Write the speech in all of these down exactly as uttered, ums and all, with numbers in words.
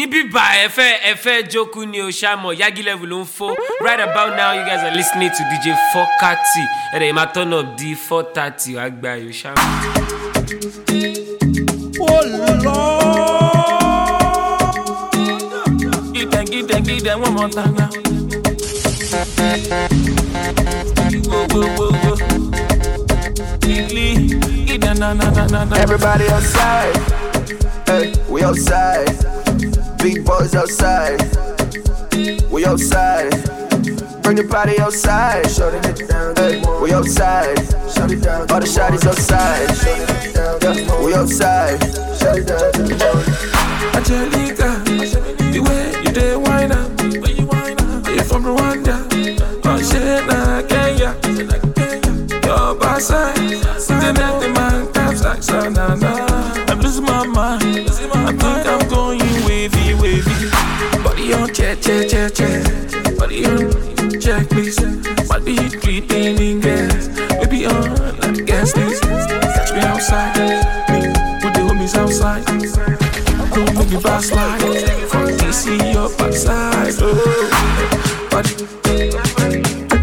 Nibiba Efe Efe Joku ni Oshamo Yagi level on four. Right about now, you guys are listening to D J four thirty. And they might turn up D four thirty. Agba Oshamo. Oh Lord, you can give them, give them one more time now. Go go go go. Everybody outside, hey, we outside. Big boys outside, we outside. Bring the party outside, hey, we outside. All the shawty's outside, yeah, we outside. Angelica, the way you dey wine up, you from Rwanda, oh shit, na Kenya. Your backside, sitting at the man taps like Sanana. I'm losing my mind, I think I'm going wavy, wavy. Body on check, check, check, check. Body on check, please. Body treating in gas. Baby on like gas, please. Catch me outside, me with the homies outside. Don't make me backslide. From D C up outside, oh. Body, body, body.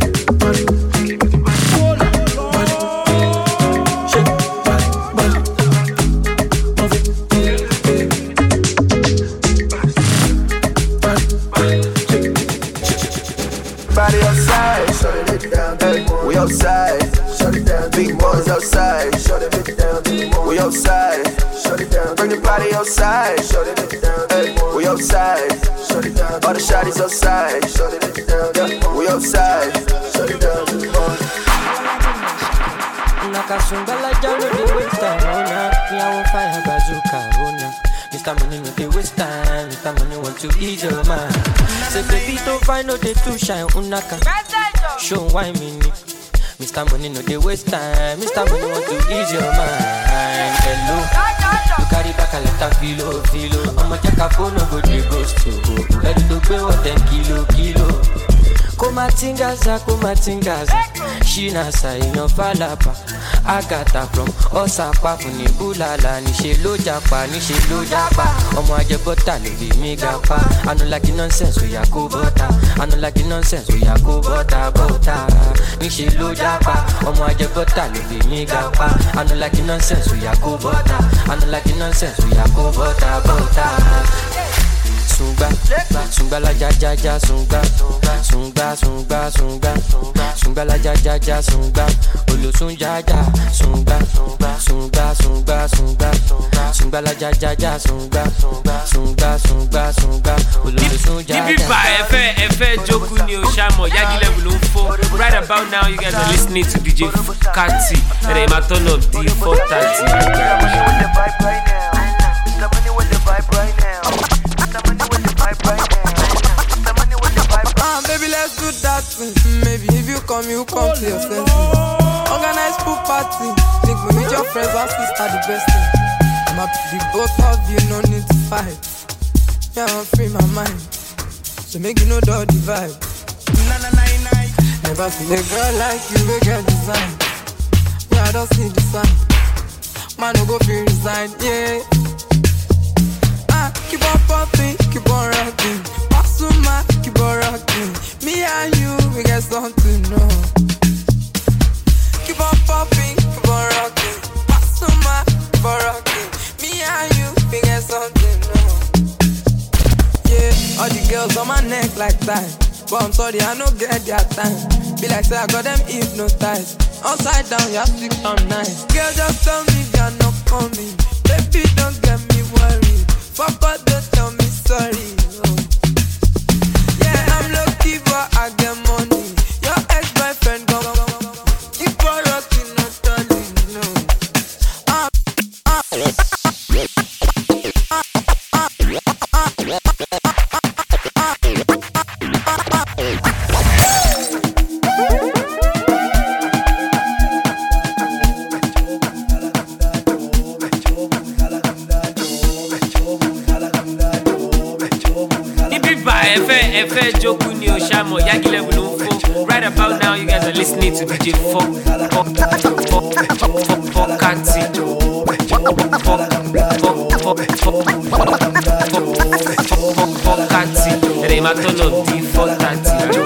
Body outside, shut it down, hey, we outside, shut it down. Big boys outside, shut it down. We outside, shut it down. Bring the party outside, shut it down, hey, we outside, shut it down. All the shawty's outside, shut it down, yeah, we outside, shut it down. Nakasumbala jalo de waste time, ona. Me I want fire bazooka, ona. Mister Money no dey waste time, Mister Money want to ease your mind. Say baby don't find no day to shine, unaka. Show why me need. Mister Money no dey waste time, Mister Money want to ease your mind. Hello, you carry back a lot of filo, filo. I'ma check a phone, no go dey ghost to. Ready to pay what ten kilo, kilo. Kumatingaza, kumatingaza. Shinasa ino falapa. Agata from Osapa funi bulala. Nishe lo japa, nishe lo japa. Omo ajebota lo bi mi gapa. I no like the nonsense, we ya go bota. I no like the nonsense, we ya go bota, bota. Nishe lo japa. Omo ajebota lo bi mi gapa. I no like the nonsense, we ya go bota. I no like the nonsense, we ya go bota, bota. Sunga, sunga la ja ja ja sunga, sunga sunga sunga, sunga la ja ja ja sunga, olo sunga ja sunga, sunga sunga sunga, sunga la ja ja ja sunga, sunga sunga sunga, olo sunga ja. Nibiba Efe Efe Joku ni Oshamo Yagi level on four. Right about now, you guys are listening to D J four thirty. And they might turn up D four thirty. Baby, let's do that thing. Maybe if you come, you come to your senses. Organize pool party. Think we meet your friends and sister the best thing. I'm happy the both of you, no need to fight. Yeah, I'm free my mind. So make you know the vibe. Never seen a girl like you, we get design. Yeah, I don't see the sign. Man, no go feel resign, yeah. Ah, keep on popping, keep on rocking. Pasuma, keep on rocking. Me and you, we get something, no. Keep on popping, keep on rocking. Pasuma, keep on rocking. Me and you, we get something, no. Yeah, all the girls on my neck like that. But I'm sorry, I no get their time. Be like, say I got them hypnotized. Upside down, you have to come nice. Girl, just tell me you're not coming. Baby, don't get me worried. Fuck all, don't tell me sorry. Oh. Yeah, I'm lucky, but I get money. Your ex-boyfriend go keep on rocking, not darling, no. Ah, ah, Efe Efe Joku ni Oshamo Yagi level on four. Right about now, you guys are listening to D J four thirty. my turn up D four thirty.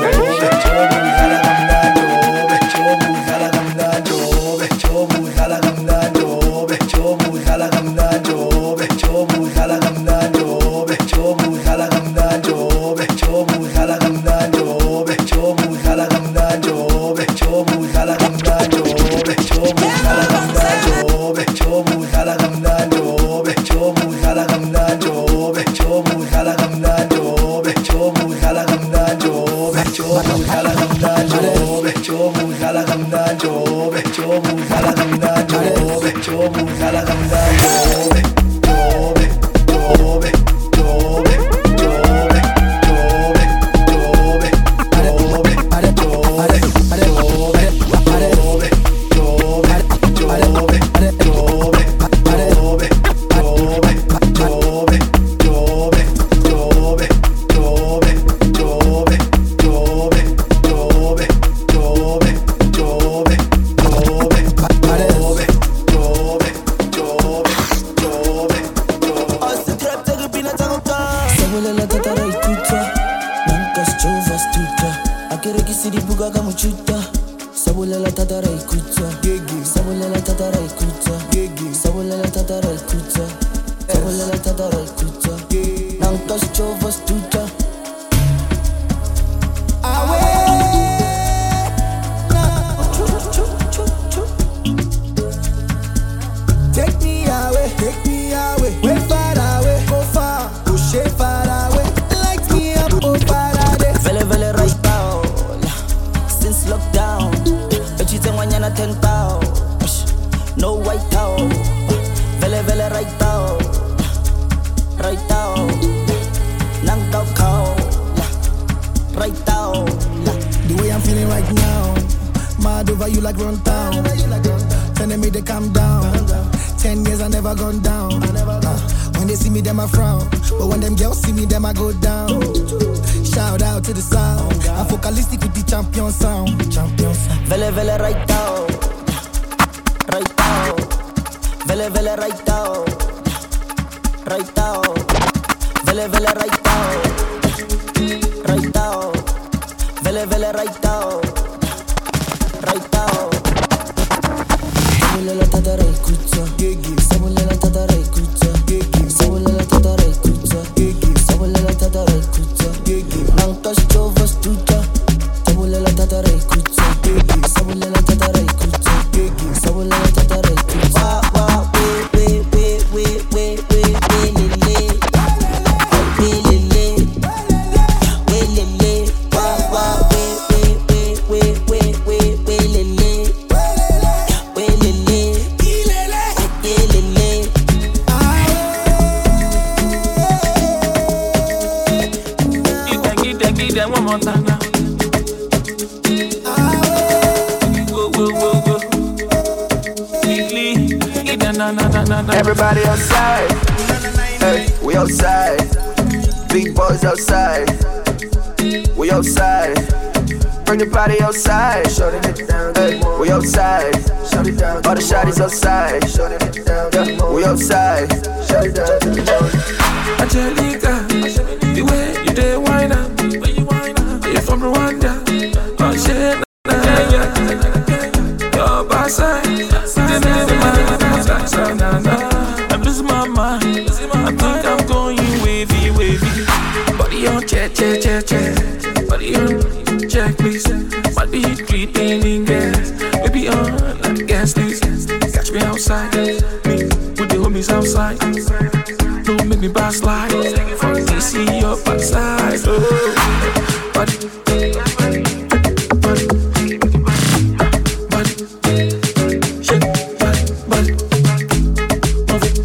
Everybody outside, hey, we outside. Big boys outside, we outside. Bring the party outside, hey, we outside. All the shawty's outside, yeah, we outside. Angelica, the way you dey whine up, you from Rwanda, oh shit, nah, yeah, yeah. Your backside, I'm losing my mind, I think I'm going wavy, wavy. Body on check, check, check, check. Body on check, please. Might be treating gas, baby on like gas, please. Catch me outside, me with the homies outside. Don't make me backslide. From D C up outside. Oh, body, body, body, shake, body, body, move it,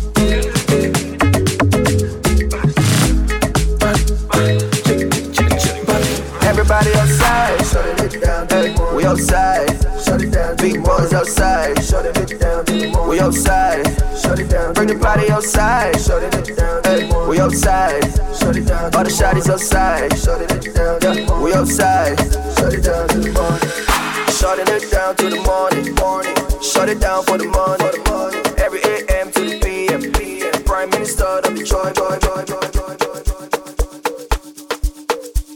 body, body, shake, shake, shake, body. Everybody outside, hey, we outside. Big boys outside, we outside. Bring the party outside, hey, we outside. All the shawty's outside, yeah, we outside. Shutting it down to the morning, shut it down for the money. Every A M to the P M, Prime Minister of Detroit, boy, boy, boy, boy, boy.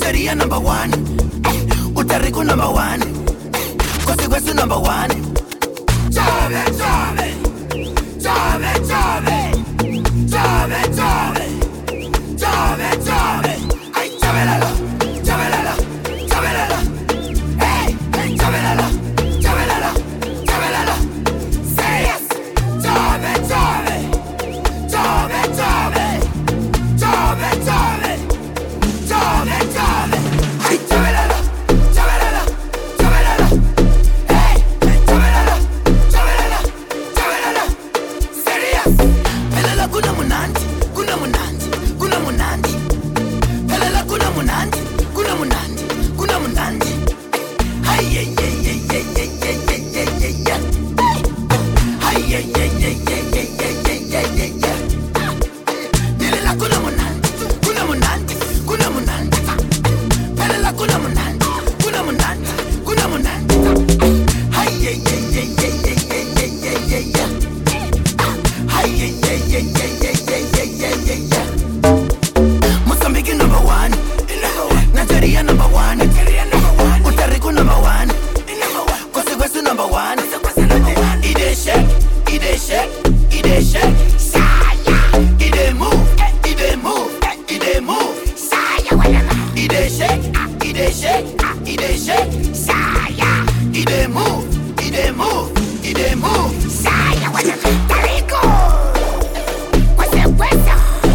Nigeria number one, Utariku number one, Kosiwesu number one. Chove, chove, chove, chove, chove, chove, chove, chove. Ay, chove la la, chove la la, chove la la. Hey, hey, chove la la, chove la la, chove la la. Say yes, chove, chove, chove, chove, chove, chove, chove, chove. Ay, chove la la, chove la la, chove la la. Hey, hey, chove la la, chove la la, chove la la. Serious. Pelela kuna munandi, kuna munandi, kuna munandi. Pelela kuna munandi, kuna munandi, kuna munandi. Hey, hey, hey, hey, hey, hey, hey, hey, hey, hey, hey. Hey, hey, hey, hey, hey, hey, hey, hey, hey, hey, hey. Pelela kuna munandi, kuna munandi, kuna munandi. Pelela kuna munandi, kuna munandi, kuna munandi. Hey, hey, hey, hey, hey, hey, hey, hey, hey, hey, hey. Hey, hey, hey, hey, hey, hey, hey, hey, hey, hey, hey. Mozambique number one, Nigeria number one, Utariku number one, Kosiwesu number one. Ide shake, ide shake, ide shake, saya. Ide move, ide move, ide move, saya. Ide shake, ide shake, ide shake, saya. Ide move, ide move, ide move, saya. Tariku, Kosiwesu.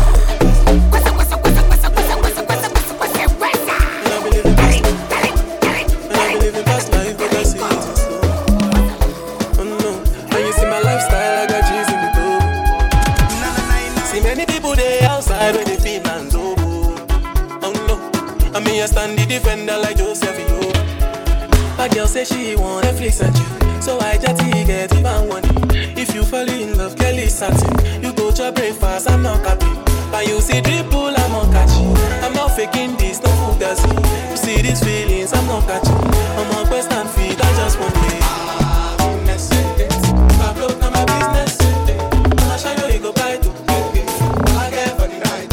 I stand the defender like Joseph, yo. My girl say she want Netflix and chill, so I just get even one. If you fall in love, Kelly satin, you go to breakfast, I'm not happy. But you see dribble, I'm not catching. I'm not faking this, no fugazi. You see these feelings, I'm not catching. I'm on quest and feed, I just want it. I broke down my business, I shall know you go buy to. I get for the night.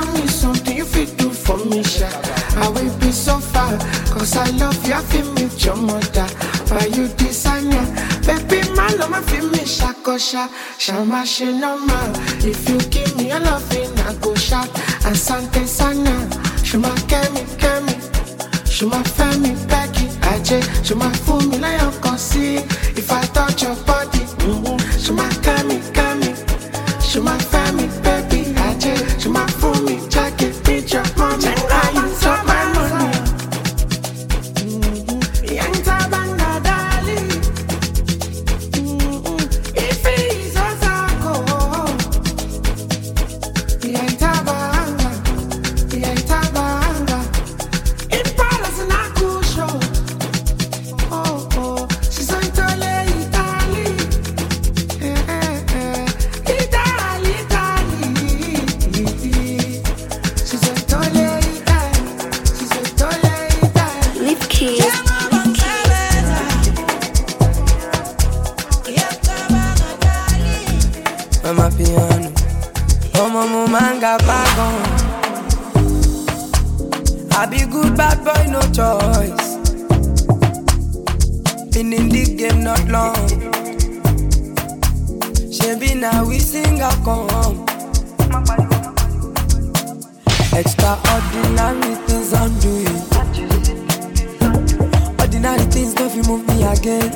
Cause I love you, I feel me, Joe. sha, sha ma she normal. If you give me a loving, I go shout. Asante sana, shuma kemi kemi, shuma femi Becky, aje, shuma fool me like you see. If I touch your body, mm-hmm. shuma kemi kemi, shuma femi baby, aje, shuma fool me jacket, bitch your mommy, check how you top my money. Mm-hmm. Young Tabanga Dali, mm-hmm. If he's a taco, young Tabanga, young Tabanga, in Palace and Akusho. Oh oh, she's on Italy, Italy, eh eh eh, Italy, Italy. She's on Italy, Italy, she's on Italy, Italy. Lip kiss. Mama piano, oh mama manga bagon. I be good bad boy, no choice. Been in the game not long. She be now we sing a come. Extraordinary things I'm doing. Ordinary things don't you move me again.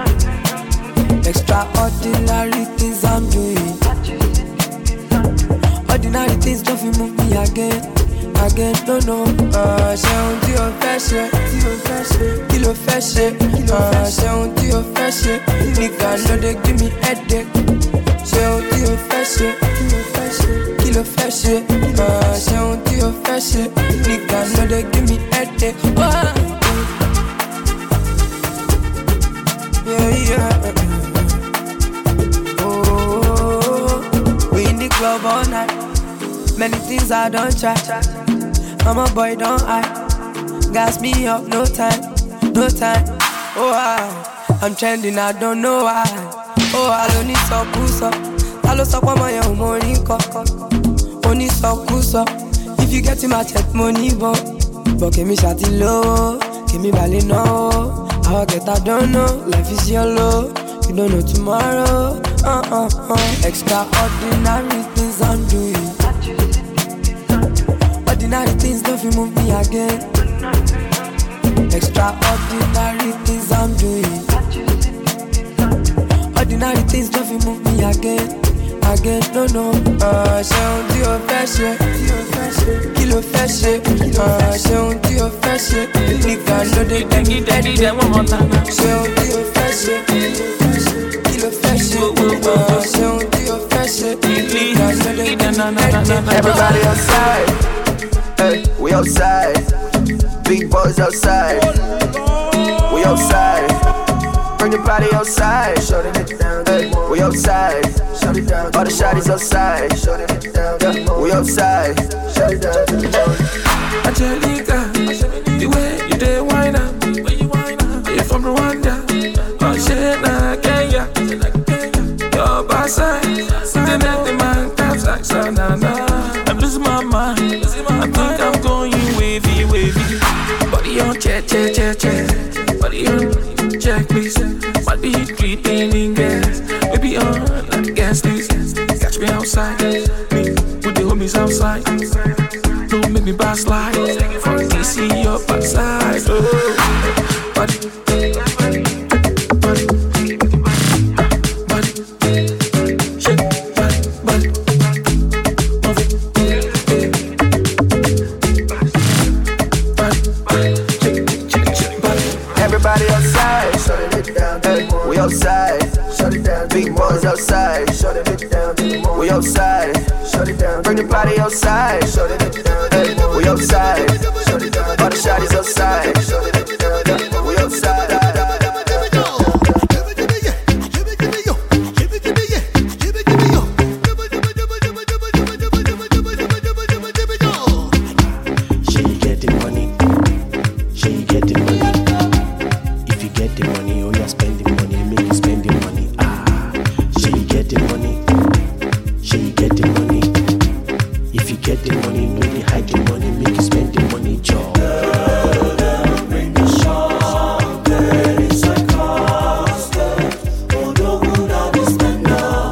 Extraordinary things I'm doing. Ordinary things don't you move me again. Again, no, no. Uh, ṣe ohun tí o fẹ́ ṣe, tí o fẹ́ ṣe, kí ló fẹ́ ṣe. Uh, ṣe ohun tí o fẹ́ ṣe, nigga no dey give me headache. Ṣe ohun tí o fẹ́ ṣe, tí o fẹ́ ṣe, kí ló fẹ́ ṣe. Uh, ṣe ohun tí o fẹ́ ṣe, nigga no dey give me headache. Wah. Yeah, yeah. Oh, we in the club all night. Many things I don't try. I'm a boy, don't I? Gas me up, no time, no time. Oh, I, I'm trending, I don't know why. Oh, I don't need some pussy. I don't stop on my own money, only some pussy. If you get in my check money, but but give me shawty low, give me ballet no. I'll get I don't know, life is yellow. You don't know tomorrow. Uh uh uh. Extraordinary things I'm doing. Ordinary things don't you move me again. Extraordinary things I'm doing. Ordinary things don't you move me again. Again, no, no. Uh, ṣe ohun tí o fẹ́ ṣe, kí ló fẹ́ ṣe. Uh, ṣe ohun tí o fẹ́ ṣe, nìkan ló dé dẹ́gí dẹ́gí dẹ́ wọ́n mọ̀ tán. Ṣe ohun tí o fẹ́ ṣe, kí ló fẹ́ ṣe. Uh, ṣe ohun tí o fẹ́ ṣe, nìkan ló dé dẹ́gí dẹ́. Everybody outside, hey, we outside. Big boys outside, we outside. Bring the party outside, hey, we outside. All the shawty's outside, yeah, we outside. Angelica, the way you dey whine up, you from Rwanda, oh shit, nah, Kenya, your backside, sitting at the man taps like Sanana. I'm losing my mind, I think I'm going wavy, wavy. Body on check, check, check, check. Body on check, please. Might be treating gas, baby on like gas, please. Catch me outside, me with the homies outside. Don't make me backslide. From D C up outside. Oh, body, body, body, body, shake, body, body, move it, body, body, shake, shake, shake, body. Everybody outside, hey, we outside. Big boys outside, we outside. Bring the party outside, hey, we outside. All the shawty's outside, yeah, we outside. She get the money, she get the money. If you get the money, oh yeah, spend the money, make you spend the money. Ah, she get the money, she get the money. If you get the money, no they hide the money, make you spend the money, job. Bring the champagne, it's a cost. Oh, no good, I'll be spending.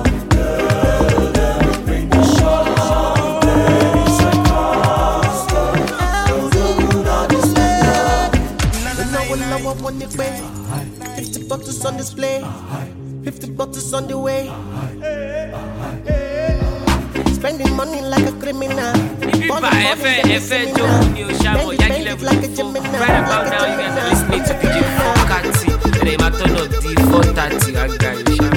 bottles on display. Fifty bottles on the way. Spending money like a criminal. Iba F F Joe Oshamo Yagi Level four. Right about now, you guys are listening to D J Fokati. And I'm turn up D four thirty. I got you.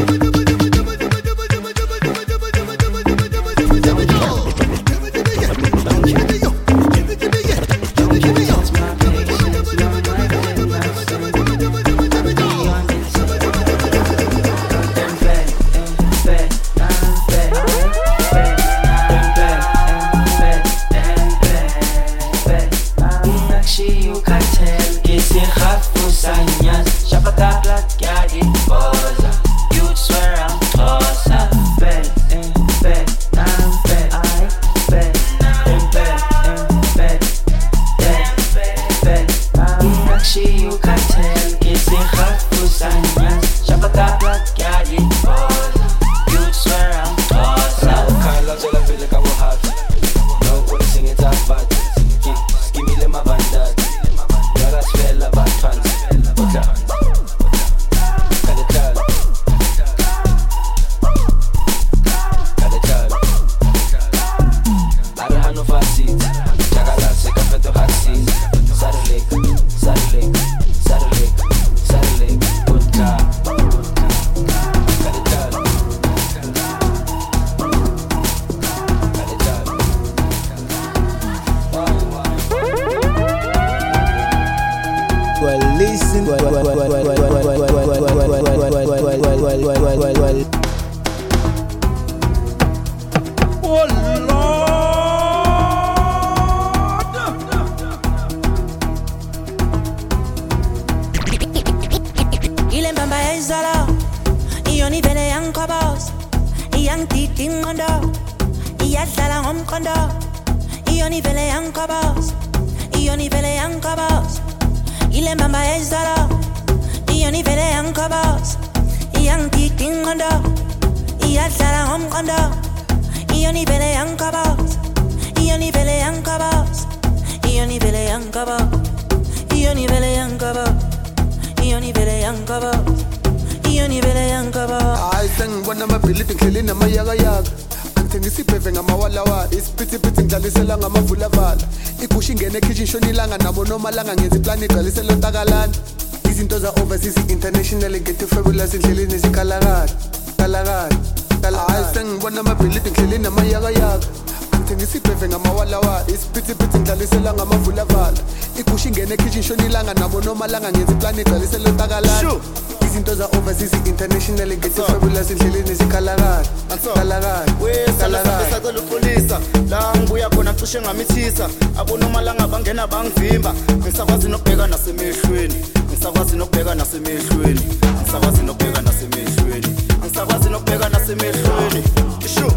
Malanga ngenzi plan igcwaliselo ntakalana izinto za overseas international ngethe fabulous indleleni ezikalakala kalakala kalakala sengibona amabhilidi ngidleleni namayakayaka ngithengisa ibheve ngamawalawa isiphithiphithi ngidlalisela ngamavulavala igusha ingene ekitchen shonilanga nabo nomalanga ngenzi plan igcwaliselo ntakalana izinto za overseas international ngethe fabulous indleleni ezikalakala kalakala kalakala sacela upolisa la ngibuya khona cishe ngamithisa abonomalanga bangena bangivimba ngisakwazi nokubheka nasemehlweni ngisakwazi nokubheka nasemehlweni ngisakwazi nokubheka nasemehlweni ngisakwazi nokubheka nasemehlweni isho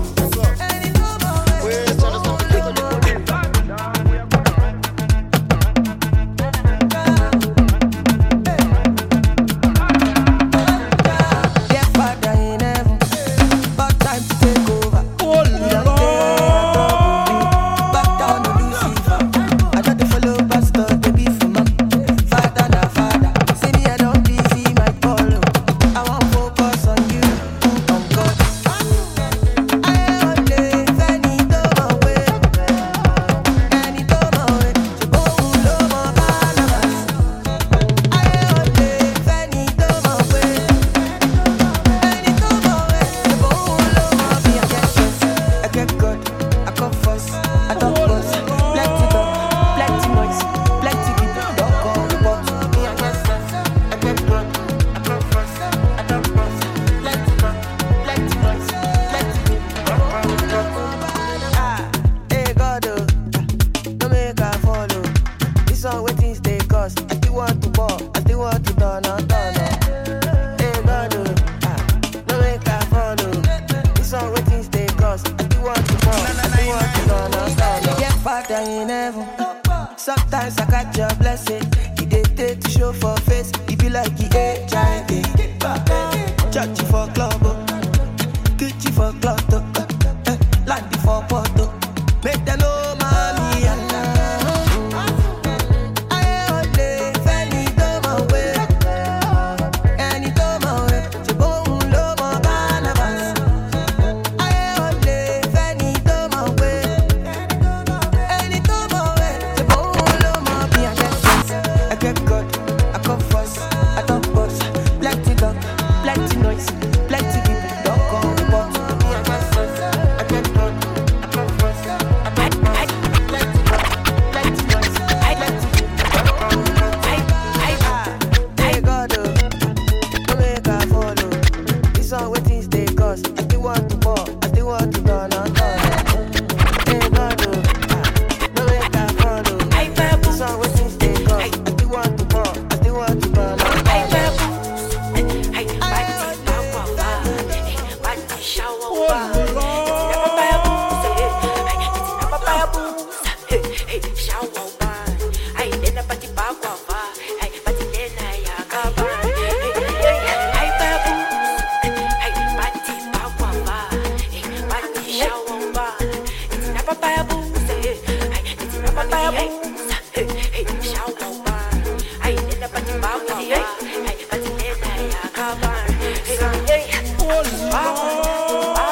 Sometimes I catch your blessing. He did take to show for face. He be like he H I V. Churchy for club, kitchen for club, landy for photo. Make them know mommy and I only Fanny do my way. And he do my papaya booze. Hey, it's a papaya booze. Hey, hey, shout out. Hey, in the party bound. Hey, hey, party late night. I come on. Hey, hey, oh Lord.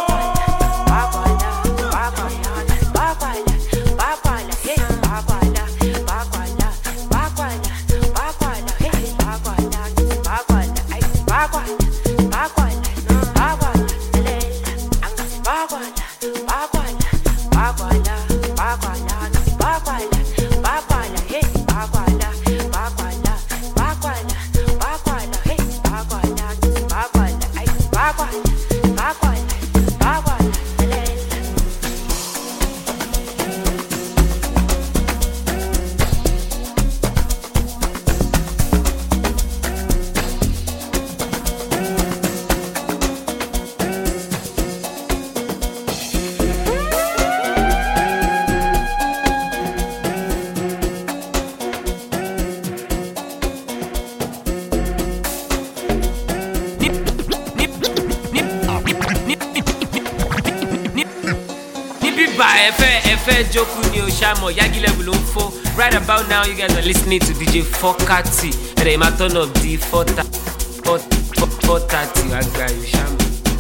Yagi level info. Right about now, you guys are listening to D J Fokati. And I'm a ton of D four thirty. I got you, Sham.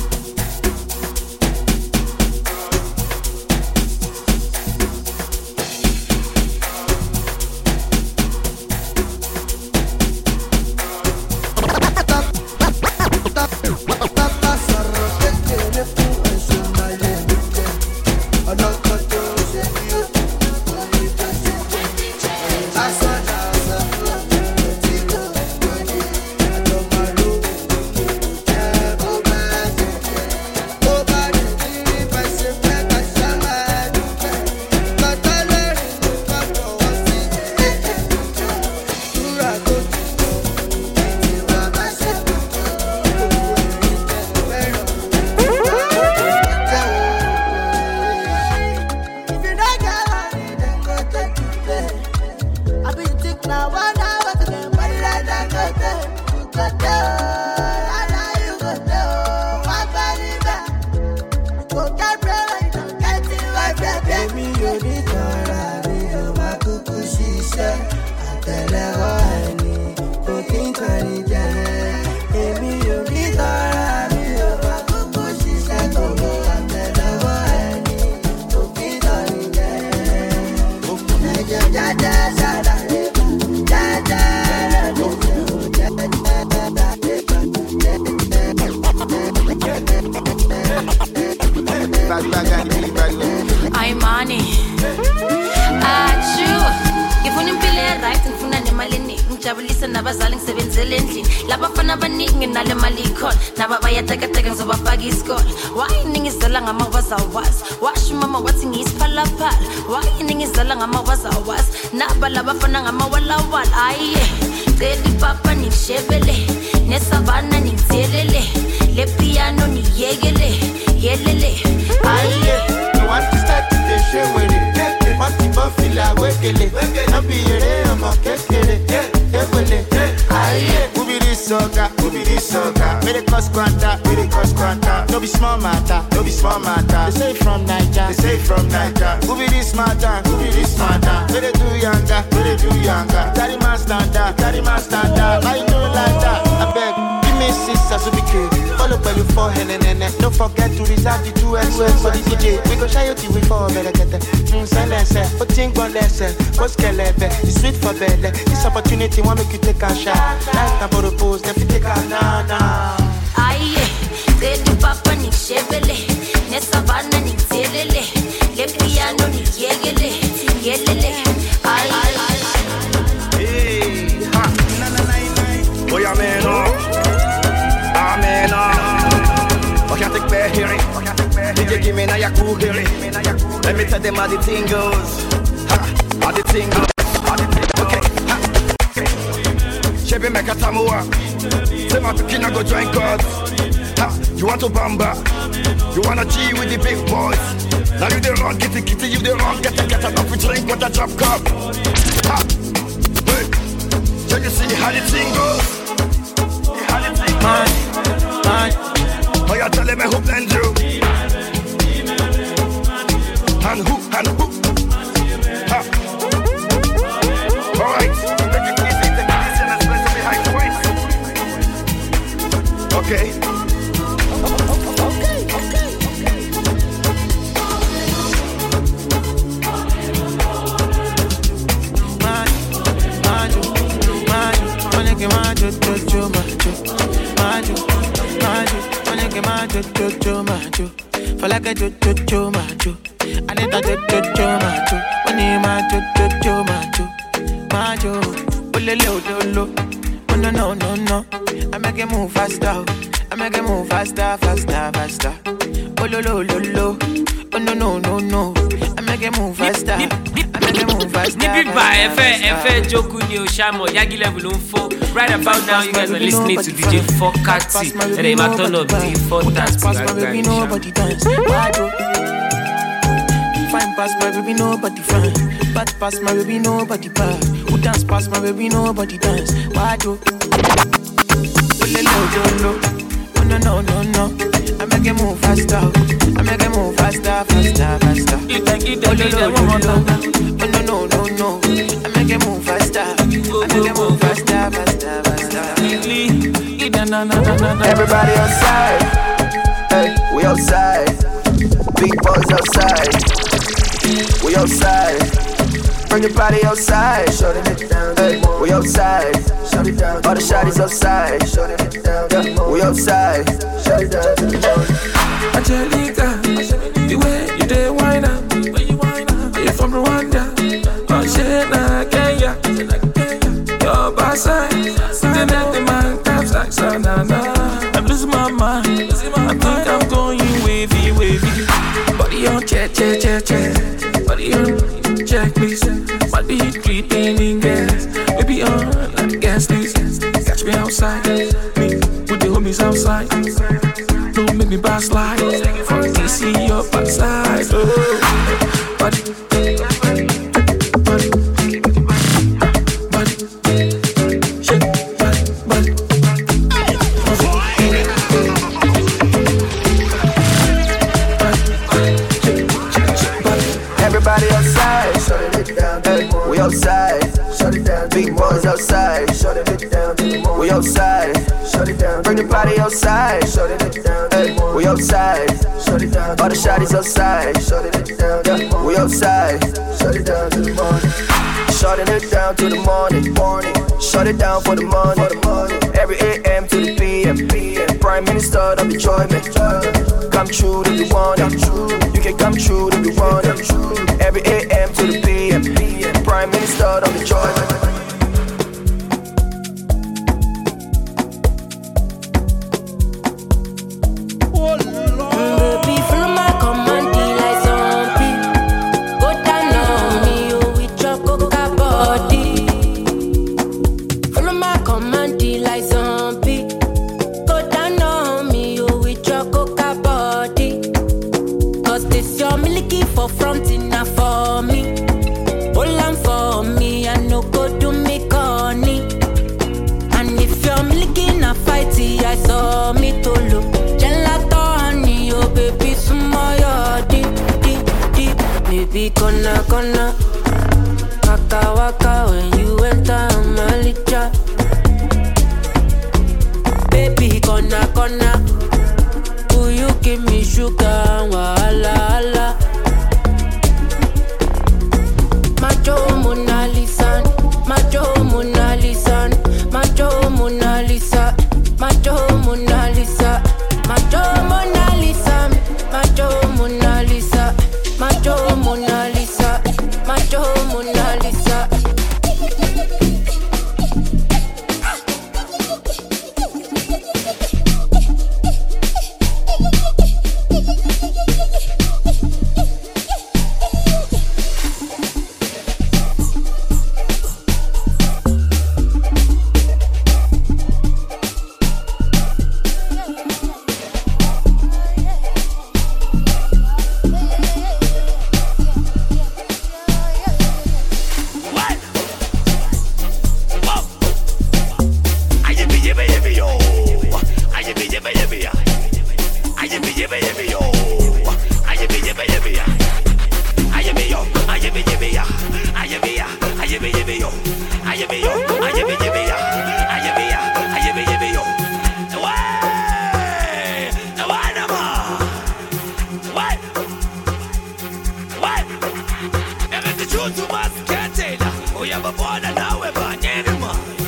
I'm money. Achu. Ngifuna impilo right ngifuna nemali eningi. Ngijabulisa nabazali ngisebenzele endlini. Labafana abaningi nginale mali ikhona. Naba bayatekateka ngizobafaka isikole. Why ningizela ngamawaza wazi? Washo mama wathi ngisiphalaphala. Why ningizela ngamawaza wazi? Naba labafana ngamawalawala. Aye. Celi papa nishebele. Nesavana nithelele. Le piano niyekele. Yelele. Aye. Want to start to the show with it. Want to buffy la wekele. I be here, I'm a kekele. Aye, who be this soca? Who be this soca? May the cost quanta, may the cost quanta. No be small matter, no be small matter. They say from Niger, they say from Niger. Who be this matter? Who be this matter? May they do younger, may they do younger. Carry my standard, carry my standard. I know like that. I beg, give me sisters to be cool. Follow by your forehead and then don't forget to reserve the two S words for the D J. We go shy you till we fall better get it. Mm, silence, but think one lesson. What's kelebe? It's sweet for belly. This opportunity want make you take a shot. Like about the pose, then you take a na na. Aye, say the papa ni shebele, ne savana ni telele, le piano ni yegele, yelele. Aye. Hey, ha, na na na na. Boy, I'm in Amen. Oh, can't take back here. Did you give me now your cool here? Let me tell them how the thing goes. How the thing goes. Okay. Chebe make a tamua. Say my tukina go join God. You want to bamba? You wanna G with the big boys? Now you the wrong, get the kitty, you the wrong, get the get enough, we drink with a drop cup. Wait, so you see how the thing goes? How the thing goes? Oh, you're telling me who blend you? And who, and jo jo jo majo. For like a jo jo jo majo. I need a jo jo jo majo. When you ma jo jo jo majo, majo. Oh lo lo lo lo. Oh no no no no. I make it move faster. I make it move faster, faster, faster. Oh lo lo lo lo. Oh no no no no. I make it move faster. I make it move faster. Nippy by F F Joku ni Oshamo Yagi level on four. Right about now, you guys are listening to D J Fokati. And they might turn up D four thirty. Nobody dance. Fine pass my baby, nobody fine. Bad pass my baby, nobody bad. Who dance pass my baby, nobody dance. Why do? Oh no no no no. I make it move faster. I make it move faster, faster, faster. You take it down, you don't want to. Oh no no no no. I make it move faster. I make it move faster, faster, faster. Everybody outside. Hey, we outside. Big boys outside. We outside. Bring your body outside. Shut it down. Hey, we outside. Shut it down. All the shawty's outside. Shut it down. Yeah, we outside. Shut it down. Angelica, the way you dey wine up. Are you from Rwanda? Oh shit, nah, Kenya. Your backside, they make the man capsize. So nah nah, I'm losing my mind. I think I'm going wavy, wavy. Body on check, check, check, check. Body on check, please. Body treating gas. Baby on like a gas station. Catch me outside, me with the homies outside. Don't make me backslide. From D C up outside. Oh, body, body, body, body, shake, body, body. Everybody outside. Shut it down. Hey, we outside. Shut it down. Big boys outside. Shut it down. We outside. Shut it down. Bring the body outside. Shut it down. Hey, we outside. Shut it down. All the shawty's outside. Shut it down. Yeah, we outside. Shut it down to the morning. Shutting it down to the morning. Morning. Shut it down for the morning. For the morning. Every A M to the P M. P M. Prime Minister of enjoyment. Come true if you want it. You can come true if you want it. Every A M to the P M. P M. Prime Minister of enjoyment. Gonna, gonna, waka, waka, when you enter Malicha. Baby, gonna, gonna, will you give me sugar, wala, wala. Macho Mona Lisa, Macho Mona Lisa, Macho Mona Lisa, Macho Mona Lisa, Macho Mona Lisa, Macho Mona Lisa, Macho Mona Lisa, Macho Mona Lisa.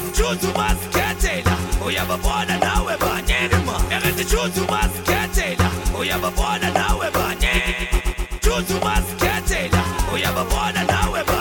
Choose to mask, can't uyababona nawe banye Juju masketela uyababona nawe banye